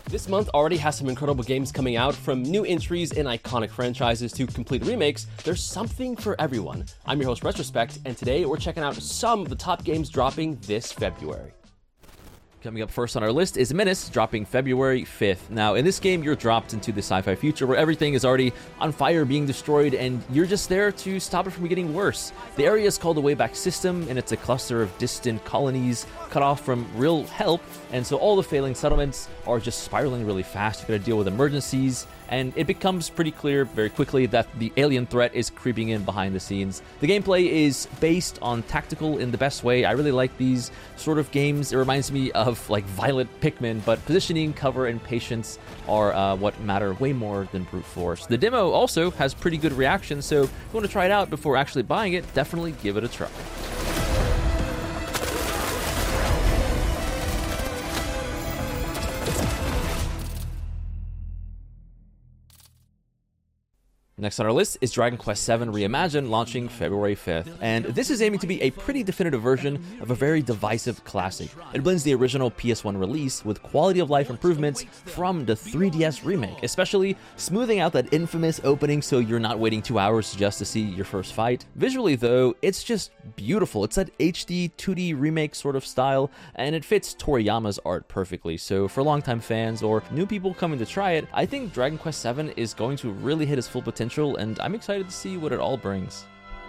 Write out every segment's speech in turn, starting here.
This month already has some incredible games coming out, from new entries in iconic franchises to complete remakes. There's something for everyone. I'm your host, Retrospect, and today we're checking out some of the top games dropping this February. Coming up first on our list is Menace, dropping February 5th. Now, in this game, you're dropped into the sci-fi future where everything is already on fire, being destroyed, and you're just there to stop it from getting worse. The area is called the Wayback System, and it's a cluster of distant colonies cut off from real help, and so all the failing settlements are just spiraling really fast. You gotta deal with emergencies, and it becomes pretty clear very quickly that the alien threat is creeping in behind the scenes. The gameplay is based on tactical in the best way. I really like these sort of games. It reminds me of like Violet Pikmin, but positioning, cover, and patience are what matter way more than brute force. The demo also has pretty good reaction, so if you want to try it out before actually buying it, definitely give it a try. Next on our list is Dragon Quest VII Reimagined, launching February 5th, and this is aiming to be a pretty definitive version of a very divisive classic. It blends the original PS1 release with quality of life improvements from the 3DS remake, especially smoothing out that infamous opening so you're not waiting 2 hours just to see your first fight. Visually though, it's just beautiful. It's that HD 2D remake sort of style, and it fits Toriyama's art perfectly, so for longtime fans or new people coming to try it, I think Dragon Quest VII is going to really hit its full potential, and I'm excited to see what it all brings.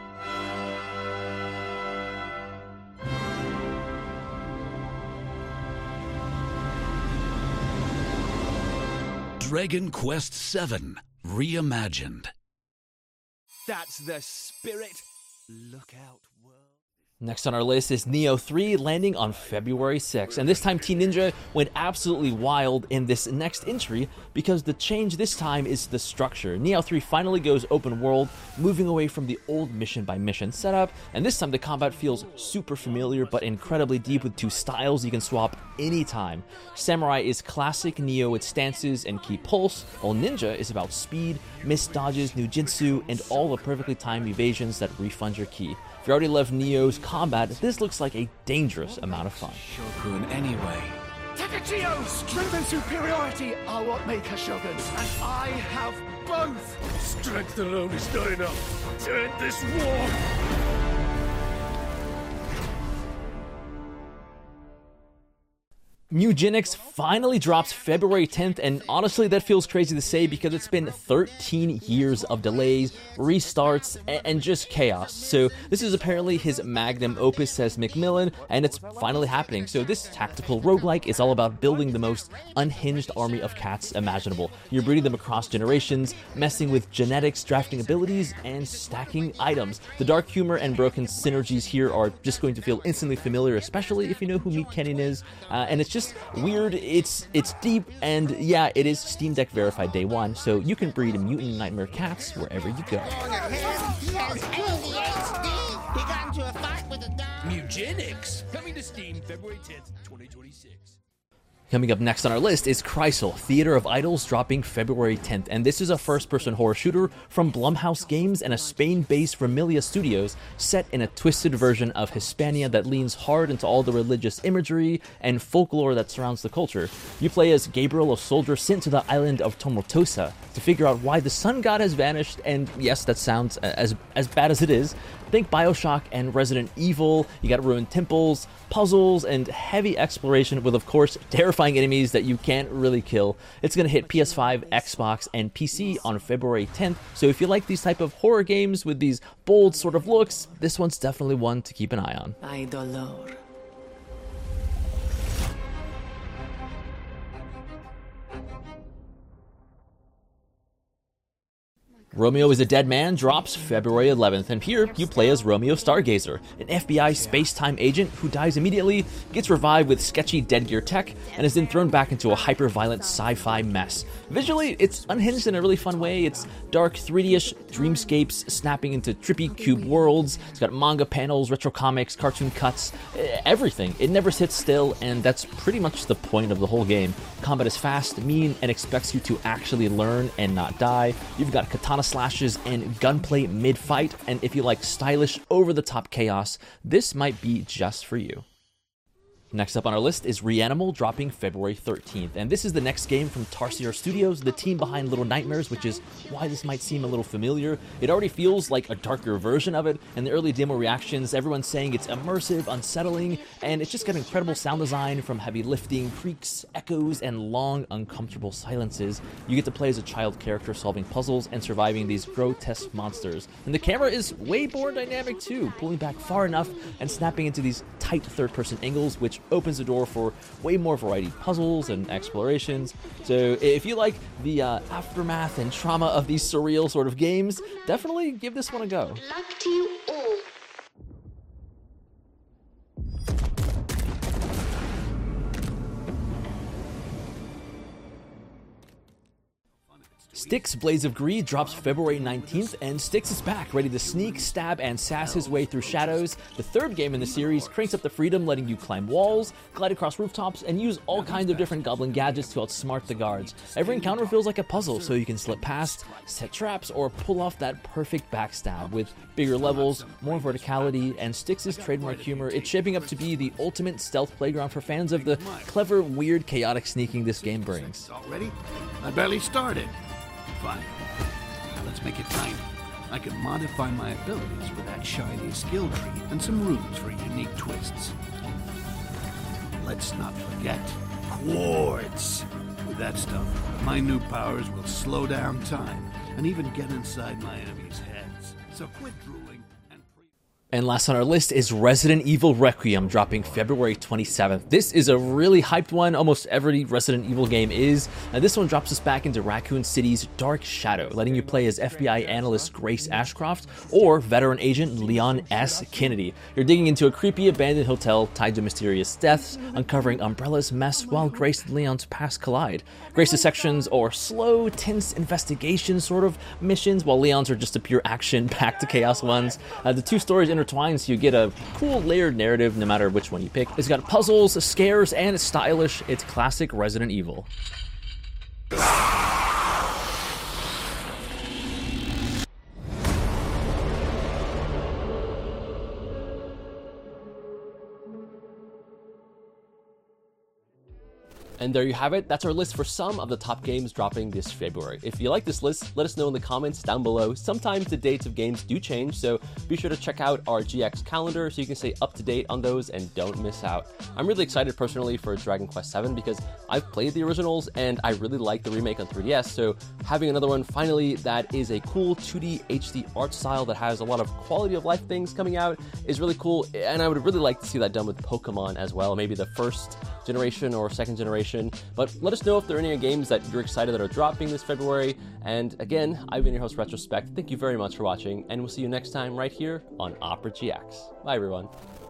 Dragon Quest VII Reimagined. That's the spirit. Look out, world. Next on our list is Nioh 3, landing on February 6th, and this time Team Ninja went absolutely wild in this next entry because the change this time is the structure. Nioh 3 finally goes open world, moving away from the old mission by mission setup, and this time the combat feels super familiar but incredibly deep with two styles you can swap anytime. Samurai is classic Nioh with stances and key pulse, while Ninja is about speed, missed dodges, Nujitsu, and all the perfectly timed evasions that refund your ki. If you already love Nioh's combat, this looks like a dangerous amount of fun. Shogun anyway. Takachio! Strength and superiority are what make a shogun, and I have both! Strength alone is not enough to end this war! Muginix finally drops February 10th, and honestly that feels crazy to say because it's been 13 years of delays, restarts, and just chaos. So this is apparently his magnum opus, says Macmillan, and it's finally happening. So this tactical roguelike is all about building the most unhinged army of cats imaginable. You're breeding them across generations, messing with genetics, drafting abilities, and stacking items. The dark humor and broken synergies here are just going to feel instantly familiar, especially if you know who Meat Kenning is, and it's just weird, it's deep, and yeah, it is Steam Deck verified day one, so you can breed mutant nightmare cats wherever you go. Muginix, coming to Steam February 10th, 2026. Coming up next on our list is Chrysal, Theater of Idols, dropping February 10th, and this is a first-person horror shooter from Blumhouse Games and a Spain-based Vermilia Studios, set in a twisted version of Hispania that leans hard into all the religious imagery and folklore that surrounds the culture. You play as Gabriel, a soldier sent to the island of Tomotosa to figure out why the sun god has vanished, and yes, that sounds as bad as it is. Think Bioshock and Resident Evil. You got ruined temples, puzzles, and heavy exploration with, of course, terrifying enemies that you can't really kill. It's going to hit PS5, Xbox, and PC on February 10th, so if you like these type of horror games with these bold sort of looks, this one's definitely one to keep an eye on. Idolor. Romeo is a Dead Man drops February 11th, and here you play as Romeo Stargazer, an FBI space-time agent who dies immediately, gets revived with sketchy dead gear tech, and is then thrown back into a hyper-violent sci-fi mess. Visually, it's unhinged in a really fun way. It's dark, 3D-ish dreamscapes snapping into trippy cube worlds. It's got manga panels, retro comics, cartoon cuts, everything. It never sits still, and that's pretty much the point of the whole game. Combat is fast, mean, and expects you to actually learn and not die. You've got katana slashes and gunplay mid-fight, and if you like stylish, over-the-top chaos, this might be just for you. Next up on our list is Reanimal, dropping February 13th. And this is the next game from Tarsier Studios, the team behind Little Nightmares, which is why this might seem a little familiar. It already feels like a darker version of it, and the early demo reactions, everyone's saying it's immersive, unsettling, and it's just got incredible sound design from heavy lifting, creaks, echoes, and long, uncomfortable silences. You get to play as a child character solving puzzles and surviving these grotesque monsters. And the camera is way more dynamic too, pulling back far enough and snapping into these tight third-person angles, which opens the door for way more variety puzzles and explorations. So if you like the aftermath and trauma of these surreal sort of games, definitely give this one a go. Luck to you all. Styx Blades of Greed drops February 19th, and Styx is back, ready to sneak, stab, and sass his way through shadows. The third game in the series cranks up the freedom, letting you climb walls, glide across rooftops, and use all kinds of different goblin gadgets to outsmart the guards. Every encounter feels like a puzzle, so you can slip past, set traps, or pull off that perfect backstab. With bigger levels, more verticality, and Styx's trademark humor, it's shaping up to be the ultimate stealth playground for fans of the clever, weird, chaotic sneaking this game brings. Already? I barely started. Fine. Now let's make it time. I can modify my abilities with that shiny skill tree and some runes for unique twists. Let's not forget quartz. With that stuff, my new powers will slow down time and even get inside my enemies' heads. So quit drooling and And last on our list is Resident Evil Requiem, dropping February 27th. This is a really hyped one, almost every Resident Evil game is, and this one drops us back into Raccoon City's Dark Shadow, letting you play as FBI analyst Grace Ashcroft or veteran agent Leon S. Kennedy. You're digging into a creepy abandoned hotel tied to mysterious deaths, uncovering Umbrella's mess while Grace and Leon's paths collide. Grace's sections are slow, tense investigation sort of missions, while Leon's are just a pure action-packed chaos ones. The two stories intertwined, so you get a cool layered narrative no matter which one you pick. It's got puzzles, scares, and it's stylish. It's classic Resident Evil. And there you have it. That's our list for some of the top games dropping this February. If you like this list, let us know in the comments down below. Sometimes the dates of games do change, so be sure to check out our GX calendar so you can stay up to date on those and don't miss out. I'm really excited personally for Dragon Quest VII because I've played the originals and I really like the remake on 3DS, so having another one finally that is a cool 2D HD art style that has a lot of quality of life things coming out is really cool, and I would really like to see that done with Pokemon as well, maybe the first generation or second generation. But let us know if there are any games that you're excited that are dropping this February. And again, I've been your host, Retrospect. Thank you very much for watching, and we'll see you next time right here on Opera GX. Bye, everyone.